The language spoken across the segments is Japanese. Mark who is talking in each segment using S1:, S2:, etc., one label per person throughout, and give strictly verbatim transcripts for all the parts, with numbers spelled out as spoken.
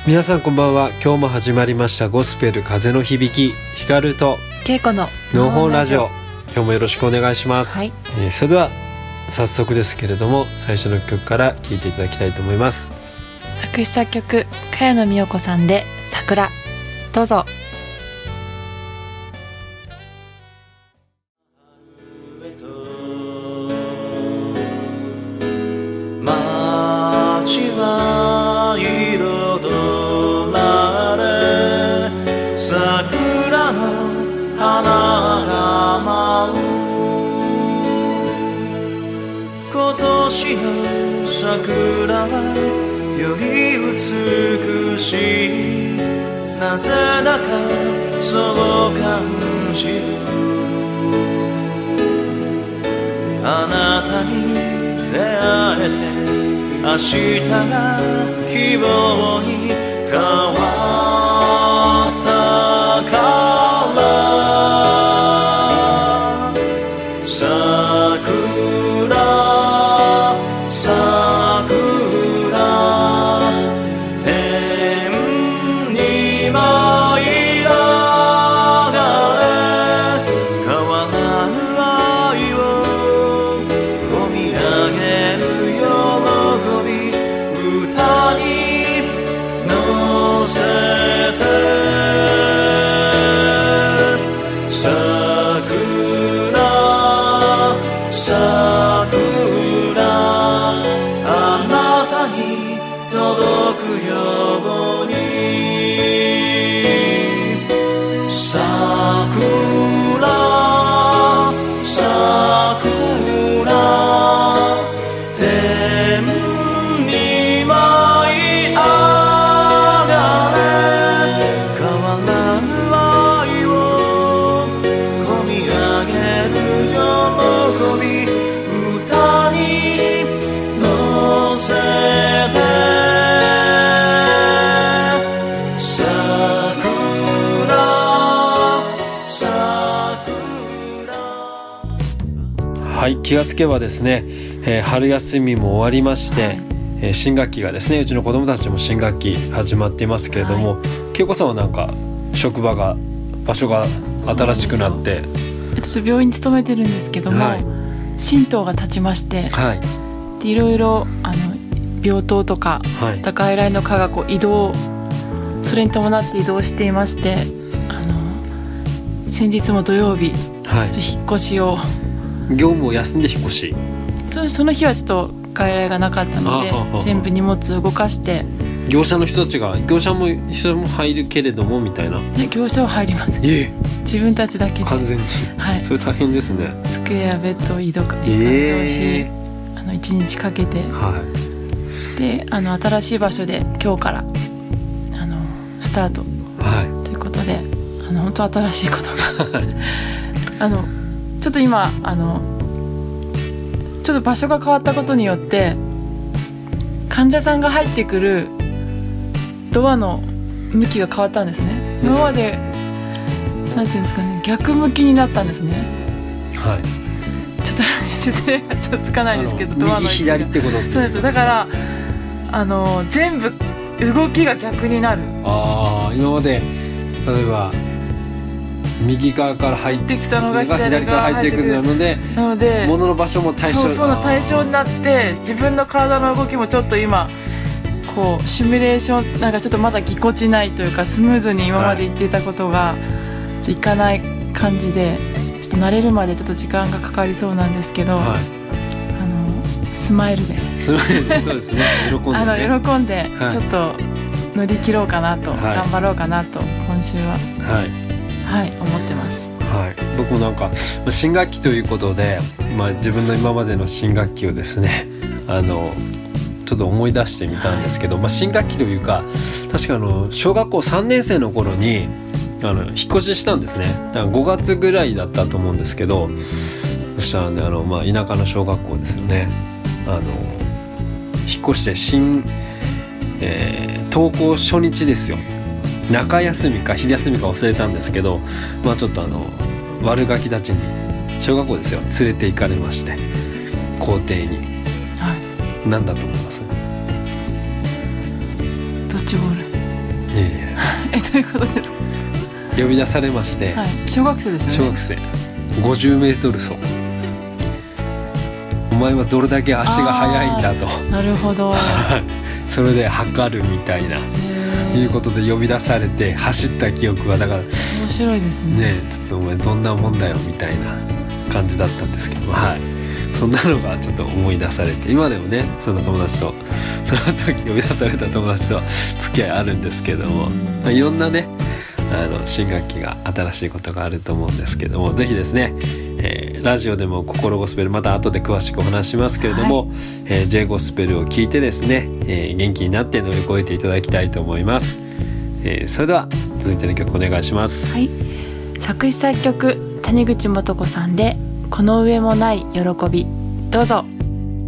S1: 皆さんこんばんは。今日も始まりましたゴスペル風の響き、ヒカルと
S2: ケイコの
S1: ノーホンラジオ。今日もよろしくお願いします、
S2: はい。
S1: えー、それでは早速ですけれども、最初の曲から聴いていただきたいと思います。
S2: 作詞作曲茅野美代子さんで桜、どうぞ。
S3: 街は彩られ、桜の花が舞う。今年の桜はより美しい。なぜだかそう感じる。あなたに出会えて明日が希望に変わったから桜桜天に舞い上がれ、変わらぬ愛を込み上げる歌に乗せて。桜桜あなたに届くように。桜桜天に舞い上がれ、変わらぬ愛を込み上げる喜び、歌に乗せて。桜桜。
S1: はい、気がつけばですね、えー、春休みも終わりまして、
S2: はい、
S1: えー、新学期がですね、うちの子どもたちも新学期始まっていますけれども、恵子、はい、さんはなんか職場が場所が新しくなって、
S2: 私病院に勤めてるんですけども、はい、新党が立ちまして、はい、でいろいろあの病棟とか、はい、外来の科がこう移動、それに伴って移動していまして、あの先日も土曜日、はい、引っ越しを
S1: 業務を休んで引っ越し、
S2: そ, その日はちょっと外来がなかったので、ははは全部荷物を動かして。
S1: 業者の人たちが、業者も人も入るけれどもみたいな。
S2: 業者は入ります、
S1: え
S2: ー、自分たちだけで。
S1: 完全に、はい、それ大変ですね。
S2: 机やベッドを移動移動し、えー、あのいちにちかけて、はい、であの新しい場所で今日からあのスタート、はい、ということで、あの本当新しいことがあのちょっと今あのちょっと場所が変わったことによって患者さんが入ってくるドアの向きが変わったんですね。今までなんていうんですかね、逆向きになったんですね。はい。ちょっと説明がちょっとつかないですけど、ドアの位置が
S1: 右左ってことって。
S2: そうです。だからあの全部動きが逆になる。
S1: ああ、今まで例えば右側から入ってきたのが左から入ってくるので、なので物の場所も対象、
S2: そうそうな対象になって、自分の体の動きもちょっと今こうシミュレーションなんかちょっとまだぎこちないというか、スムーズに今まで言っていたことがちょっといかない感じで、ちょっと慣れるまでちょっと時間がかかりそうなんですけど、はい、あのスマイルで
S1: スマイルでそうですね、喜んで、ね、
S2: あの喜んでちょっと乗り切ろうかなと、はい、頑張ろうかなと今週は、はいはい、思ってます。
S1: はい、僕もなんか新学期ということで、まあ、自分の今までの新学期をですね、あのちょっと思い出してみたんですけど、はい、まあ、新学期というか確かあの小学校さんねん生の頃にあの引っ越ししたんですね。だからごがつぐらいだったと思うんですけど、そしたらね、あの、まあ、田舎の小学校ですよね。あの引っ越して新、えー、登校初日ですよ。中休みか昼休みか忘れたんですけど、まあ、ちょっとあの悪ガキたちに小学校ですよ連れて行かれまして、校庭に、はい、何だと思います？
S2: ドッジボール。 ういうことですか？
S1: 呼び出されまして、
S2: はい、小学生ですよね。
S1: 小学生ごじゅうメートル走、お前はどれだけ足が速いんだと。
S2: なるほど
S1: それで測るみたいないうことで呼び出されて走った記憶が、だから面
S2: 白いですね。
S1: ね、ちょっとお前どんなもんだよみたいな感じだったんですけど、はい、そんなのがちょっと思い出されて、今でもねその友達とその時呼び出された友達と付き合いあるんですけども、まあ、いろんなねあの新学期が新しいことがあると思うんですけども、ぜひですね、えー、ラジオでも心ゴスペルまた後で詳しくお話しますけれども、はい、えー、J ゴスペルを聞いてですね、えー、元気になって乗り越えていただきたいと思います。えー、それでは続いての曲お願いします。
S2: はい、作詞作曲谷口素子さんでこの上もない喜び、どうぞ。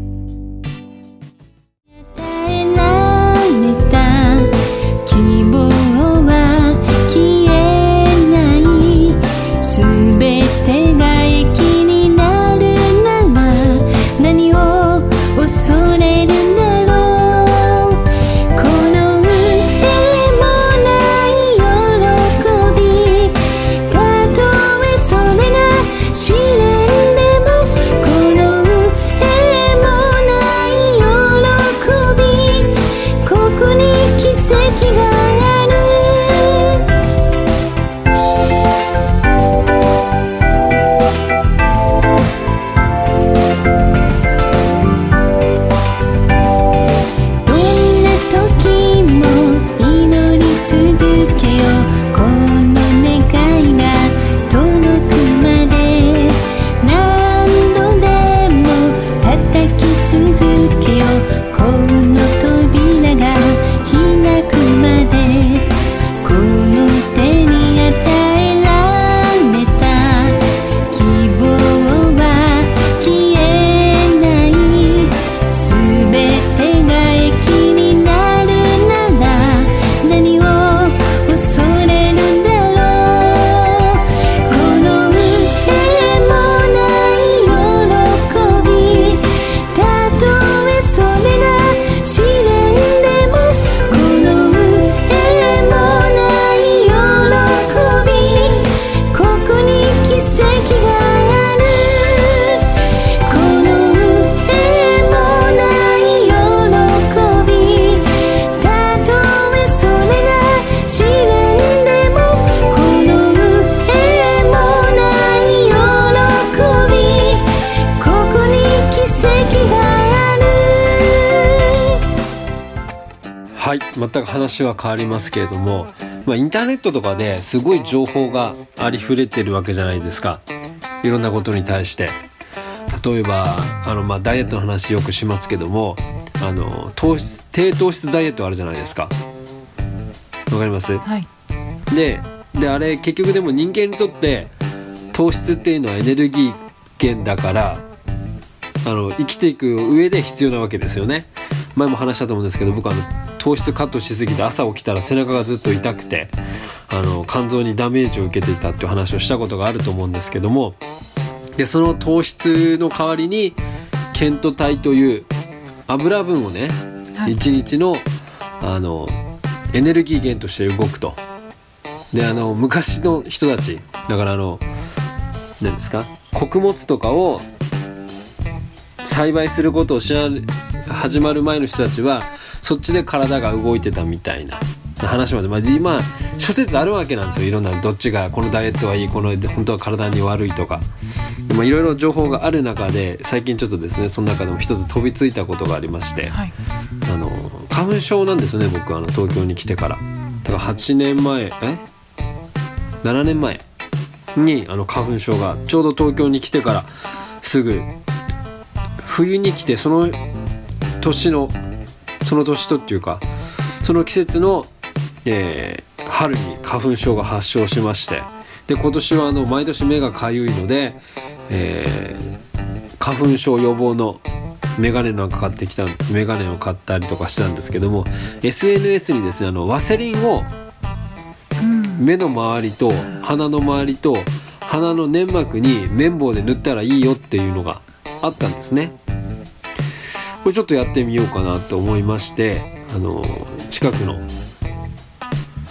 S1: はい、全く話は変わりますけれども、まあ、インターネットとかですごい情報がありふれてるわけじゃないですか。いろんなことに対して例えばあの、まあ、ダイエットの話よくしますけども、あの糖質低糖質ダイエットあるじゃないですか。わかります？
S2: はい、
S1: で, であれ結局でも人間にとって糖質っていうのはエネルギー源だからあの生きていく上で必要なわけですよね。前も話したと思うんですけど、僕はあの糖質カットしすぎて朝起きたら背中がずっと痛くてあの肝臓にダメージを受けていたっていう話をしたことがあると思うんですけども、でその糖質の代わりにケント体という油分をね、はい、いちにちの、あのエネルギー源として動くと。であの昔の人たちだからあの何ですか、穀物とかを栽培することを知ら始まる前の人たちはそっちで体が動いてたみたいな話まで、まあ、今諸説あるわけなんですよ。いろんなどっちがこのダイエットはいい、この本当は体に悪いとか、まあ、いろいろ情報がある中で最近ちょっとですねその中でも一つ飛びついたことがありまして、はい、あの花粉症なんですよね。僕あの東京に来てからだからはちねんまええななねんまえにあの花粉症がちょうど東京に来てからすぐ冬に来てその年のその年とっていうかその季節の、えー、春に花粉症が発症しまして、で今年はあの毎年目がかゆいので、えー、花粉症予防のメガネなんか買ってきたメガネを買ったりとかしたんですけども、 エスエヌエス にですねあのワセリンを目の周りと鼻の周りと鼻の粘膜に綿棒で塗ったらいいよっていうのがあったんですね。これちょっとやってみようかなと思いまして、あの近くの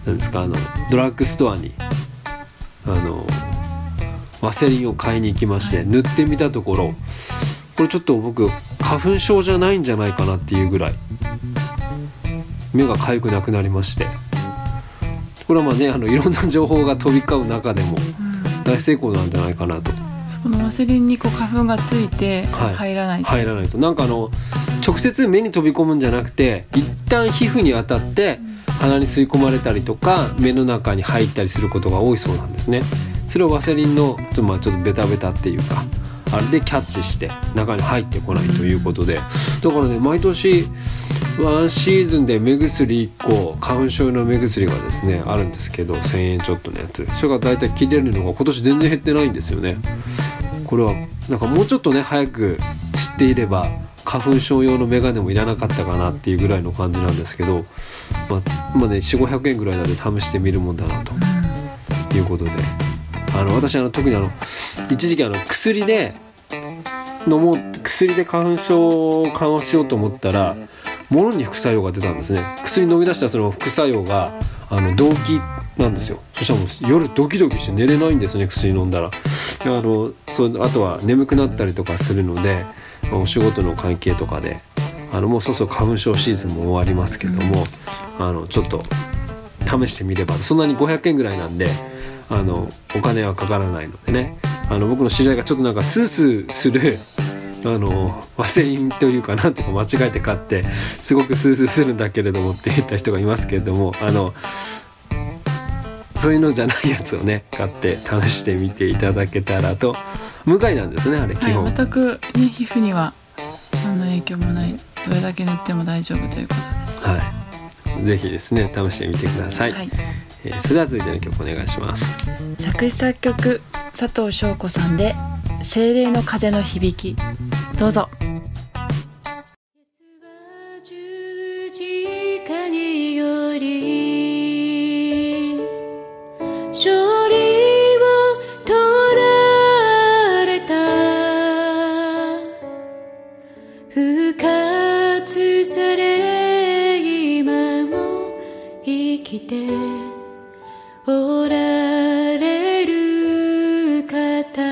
S1: なんですか、あのドラッグストアにあのワセリンを買いに行きまして、塗ってみたところ、これちょっと僕花粉症じゃないんじゃないかなっていうぐらい目が痒くなくなりまして、これはまあね、あのいろんな情報が飛び交う中でも大成功なんじゃないかなと。
S2: このワセリンにこう花粉がついて入らない、
S1: はい、入らないと、なんかあの直接目に飛び込むんじゃなくて、一旦皮膚に当たって鼻に吸い込まれたりとか目の中に入ったりすることが多いそうなんですね。それをワセリンのちょっとまあちょっとベタベタっていうかあれでキャッチして中に入ってこないということで、だからね、毎年ワンシーズンで目薬いっこ、花粉症の目薬がですねあるんですけど、せんえんちょっとのやつ、それがだいたい切れるのが今年全然減ってないんですよね。これはなんかもうちょっとね早く知っていれば花粉症用のメガネもいらなかったかなっていうぐらいの感じなんですけど、まあ、まあね よんひゃくごひゃくえんぐらいなので試してみるもんだなということで、あの私あの特にあの一時期あの薬で飲もう薬で花粉症を緩和しようと思ったらものに副作用が出たんですね。薬飲み出したその副作用があの動悸なんですよ。そしたらもう夜ドキドキして寝れないんですね、薬飲んだら。あのそうあとは眠くなったりとかするので、お仕事の関係とかであのもうそろそろ花粉症シーズンも終わりますけども、あのちょっと試してみれば、そんなにごひゃくえんぐらいなんであのお金はかからないのでね、あの僕の知り合いがちょっとなんかスースーするあのワセリンというかなんていうか間違えて買ってすごくスースーするんだけれどもって言った人がいますけれども、あのそういうのじゃないやつをね買って試してみていただけたらと。無害なんですね、あれ基本、
S2: はい、全く、ね、皮膚には何の影響もない、どれだけ塗っても大丈夫ということです。
S1: はい、ぜひですね試してみてください、はい。えー、それでは続いての曲お願いします。
S2: 作詞作曲佐藤翔子さんで精霊の風の響き、どうぞ。十字架により勝利を取られた、復活され今も生きておられる方、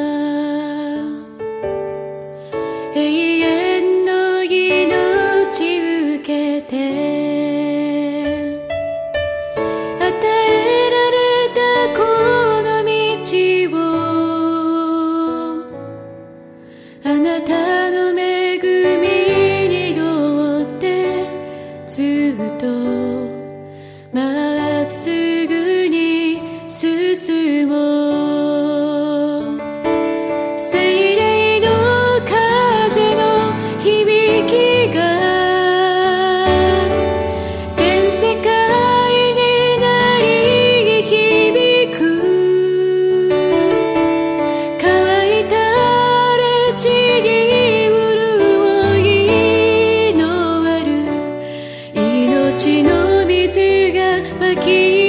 S2: 永遠の命受けて与えられたこの道を、あなたの恵みによってずっとまっすぐに進もう。精霊の風の響きが全世界に鳴り響く、乾いた荒地に潤いのある命の水が湧き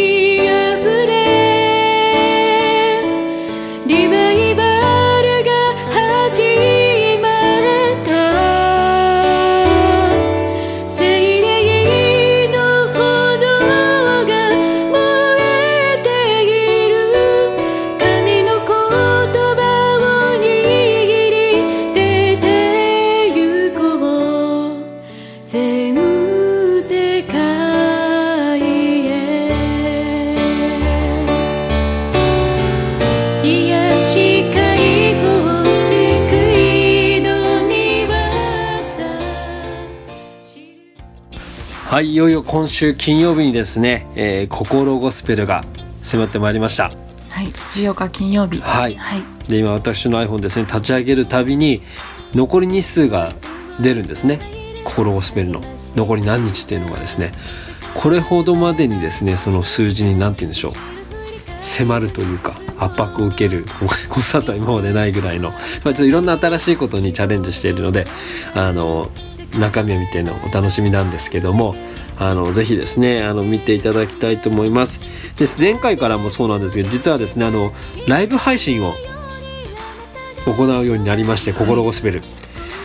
S1: はい、いよいよ今週金曜日にですね、えー、心ゴスペルが迫ってまいりました。
S2: はい、じゅうよっか金曜日。
S1: はい、はい、で今私の iPhone ですね、立ち上げるたびに残り日数が出るんですね。心ゴスペルの残り何日っていうのがですね、これほどまでにですねその数字に何て言うんでしょう、迫るというか圧迫を受けるコンサートは今までないぐらいの、まあ、ちょっといろんな新しいことにチャレンジしているので、あの中身を見てのお楽しみなんですけども、あのぜひですねあの見ていただきたいと思います。で前回からもそうなんですけど、実はですねあのライブ配信を行うようになりまして、心ゴスペル、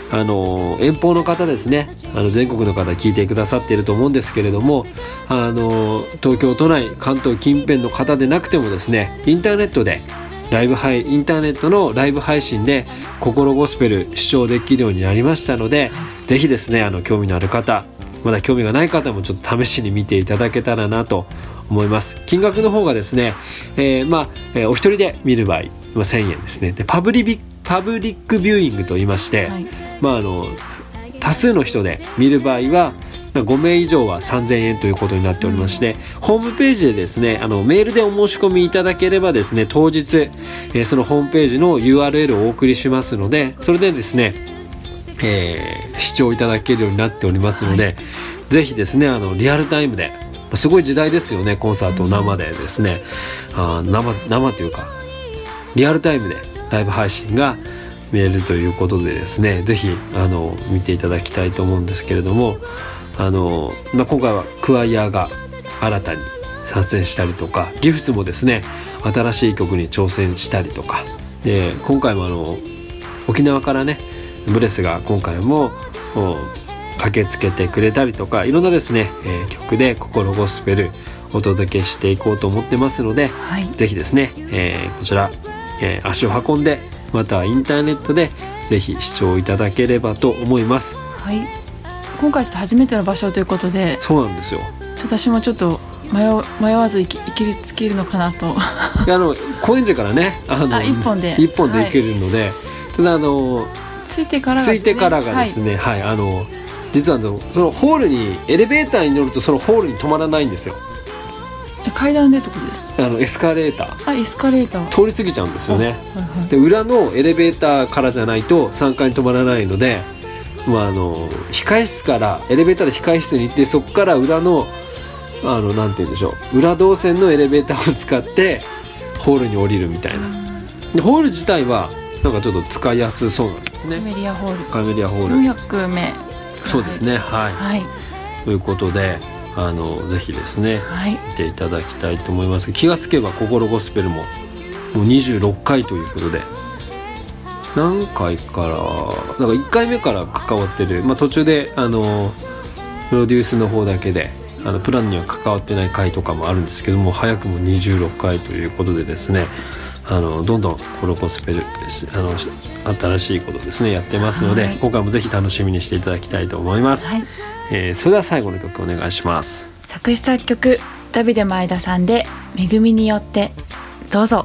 S1: あの遠方の方ですね、あの全国の方聞いてくださっていると思うんですけれども、あの東京都内関東近辺の方でなくてもですね、インターネットでライブ配インターネットのライブ配信で心ゴスペル視聴できるようになりましたので、ぜひですね、あの興味のある方、まだ興味がない方もちょっと試しに見ていただけたらなと思います。金額の方がですね、えーまあえー、お一人で見る場合、まあ、せんえんですね。でパブリビパブリックビューイングと言いまして、はい、まあ、あの多数の人で見る場合はごめい以上はさんぜんえんということになっておりまして、うん、ホームページでですね、あのメールでお申し込みいただければですね、当日、えー、そのホームページの ユーアールエルをお送りしますので、それでですね、えー、視聴いただけるようになっておりますので、はい、ぜひですね、あのリアルタイムですごい時代ですよね、コンサート生でですね、あ 生, 生というかリアルタイムでライブ配信が見れるということでですね、ぜひあの見ていただきたいと思うんですけれども、あの、まあ、今回はクワイヤーが新たに参戦したりとか、ギフツもですね新しい曲に挑戦したりとかで、今回もあの沖縄からねブレスが今回も駆けつけてくれたりとか、いろんなですね、えー、曲で心ゴスペルお届けしていこうと思ってますので、はい、ぜひですね、えー、こちら、えー、足を運んで、またインターネットでぜひ視聴いただければと思います。
S2: はい、今回初めての場所ということで、
S1: そうなんですよ。
S2: 私もちょっと 迷, 迷わず行きつけるのかなと
S1: あの高円寺からね、あの
S2: あ一本で
S1: 一本で行けるので、はい、ただあの
S2: 着いてからがですね、
S1: 着いてからがですね、はい、はい、あの実はあのそのホールにエレベーターに乗るとそのホールに止まらないんですよ。
S2: 階段でってことですか？
S1: あのエスカレーター、
S2: あエスカレーター
S1: 通り過ぎちゃうんですよね、
S2: はいはい、
S1: で裏のエレベーターからじゃないとさんがいに止まらないので、まあ、あの控室からエレベーターで控室に行って、そこから裏のあのなんて言うんでしょう、裏動線のエレベーターを使ってホールに降りるみたいな。でホール自体はなんかちょっと使いやすそうなんですね。
S2: カメリアホール
S1: カメリアホール
S2: よんひゃくめい、
S1: そうですね、はい、はい、ということで、あのぜひですね、はい、見ていただきたいと思います。気がつけば心ゴスペルももうにじゅうろっかいということで、何回からなんかいっかいめから関わってる、まあ、途中であのプロデュースの方だけであのプランには関わってない回とかもあるんですけども、早くもにじゅうろっかいということでですね、あのどんどん心ゴスペルあの新しいことですねやってますので、はい、今回もぜひ楽しみにしていただきたいと思います、はい、えー、それでは最後の曲お願いします。
S2: 作詞作曲ダビデ前田さんで恵みによって、どうぞ。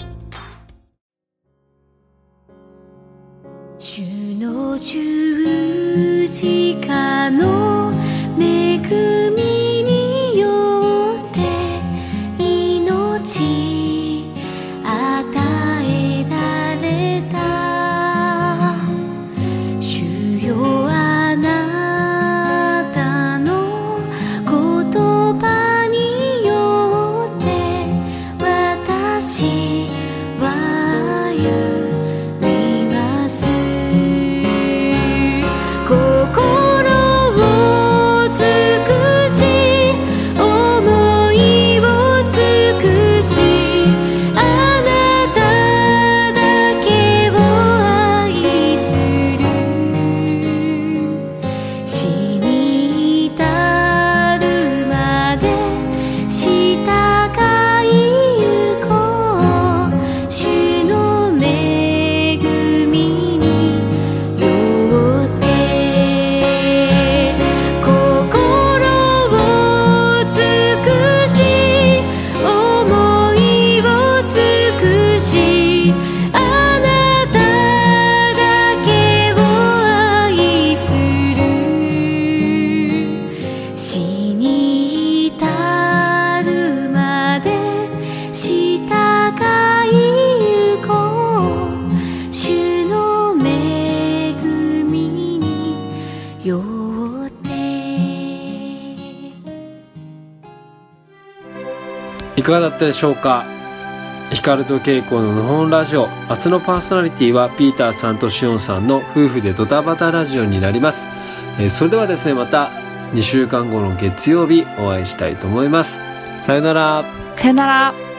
S4: 主の十字架の恵みによって命与えられた。主よあなたの言葉によって私は歩みます。
S1: いかがだったでしょうか。光と稽古ののほんラジオ、明日のパーソナリティはピーターさんとシオンさんの夫婦でドタバタラジオになります。えー、それではですね、またにしゅうかんごの月曜日お会いしたいと思います。さよなら。
S2: さよなら。